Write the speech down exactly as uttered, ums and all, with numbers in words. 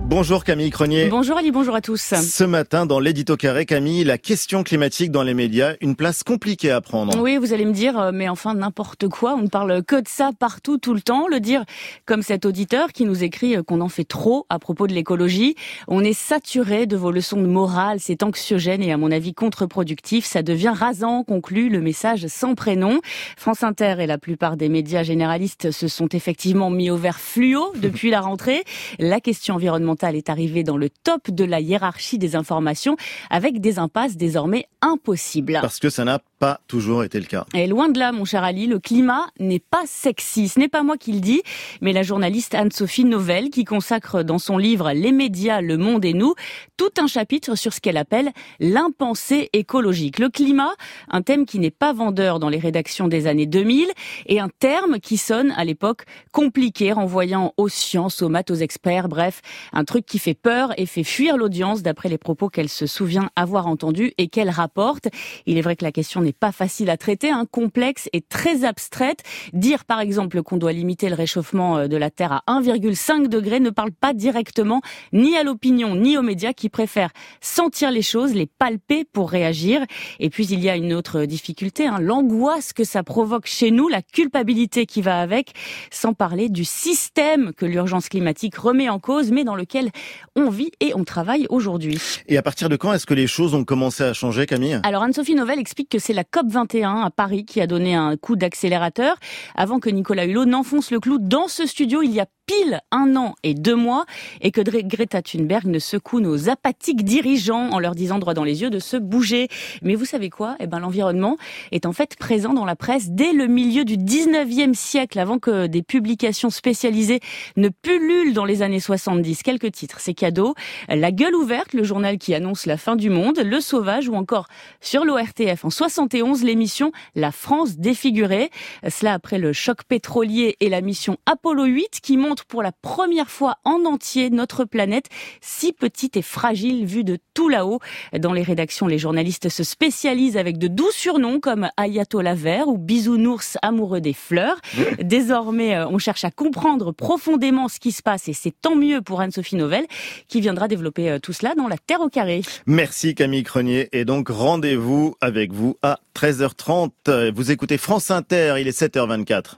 Bonjour Camille Crenier. Bonjour Ali, bonjour à tous. Ce matin, dans l'édito carré, Camille, la question climatique dans les médias, une place compliquée à prendre. Oui, vous allez me dire, mais enfin n'importe quoi, on ne parle que de ça partout, tout le temps. Le dire comme cet auditeur qui nous écrit qu'on en fait trop à propos de l'écologie. On est saturé de vos leçons de morale, c'est anxiogène et à mon avis contre-productif. Ça devient rasant, conclut le message sans prénom. France Inter et la plupart des médias généralistes se sont effectivement mis au vert fluo depuis la rentrée. La question environnementale est arrivée dans le top de la hiérarchie des informations avec des impasses désormais impossibles. Parce que ça n'a pas toujours été le cas. Et loin de là, mon cher Ali, le climat n'est pas sexy. Ce n'est pas moi qui le dis, mais la journaliste Anne-Sophie Novelle qui consacre dans son livre Les médias, le monde et nous, tout un chapitre sur ce qu'elle appelle l'impensé écologique. Le climat, un thème qui n'est pas vendeur dans les rédactions des années deux mille et un terme qui sonne à l'époque compliqué, renvoyant aux sciences, aux maths, aux experts, bref, un truc qui fait peur et fait fuir l'audience d'après les propos qu'elle se souvient avoir entendus et qu'elle rapporte. Il est vrai que la question n'est pas facile à traiter, hein, complexe et très abstraite. Dire par exemple qu'on doit limiter le réchauffement de la Terre à un virgule cinq degré ne parle pas directement ni à l'opinion ni aux médias qui préfèrent sentir les choses, les palper pour réagir. Et puis il y a une autre difficulté, hein, l'angoisse que ça provoque chez nous, la culpabilité qui va avec, sans parler du système que l'urgence climatique remet en cause, mais dans lequel on vit et on travaille aujourd'hui. Et à partir de quand est-ce que les choses ont commencé à changer, Camille ? Alors Anne-Sophie Novelle explique que c'est la COP vingt et un à Paris qui a donné un coup d'accélérateur avant que Nicolas Hulot n'enfonce le clou dans ce studio il y a pile un an et deux mois et que Greta Thunberg ne secoue nos apathiques dirigeants en leur disant droit dans les yeux de se bouger. Mais vous savez quoi ? Eh ben, l'environnement est en fait présent dans la presse dès le milieu du dix-neuvième siècle, avant que des publications spécialisées ne pullulent dans les années soixante-dix. Quelques titres, c'est cadeau. La Gueule ouverte, le journal qui annonce la fin du monde, Le Sauvage ou encore sur l'O R T F en soixante et onze, l'émission La France défigurée. Cela après le choc pétrolier et la mission Apollo huit qui montre pour la première fois en entier notre planète si petite et fragile vue de tout là-haut. Dans les rédactions, les journalistes se spécialisent avec de doux surnoms comme Ayatollah Vert ou Bisounours amoureux des fleurs. Désormais, on cherche à comprendre profondément ce qui se passe et c'est tant mieux pour Anne-Sophie Novelle qui viendra développer tout cela dans La Terre au carré. Merci Camille Crenier et donc rendez-vous avec vous à treize heures trente. Vous écoutez France Inter, il est sept heures vingt-quatre.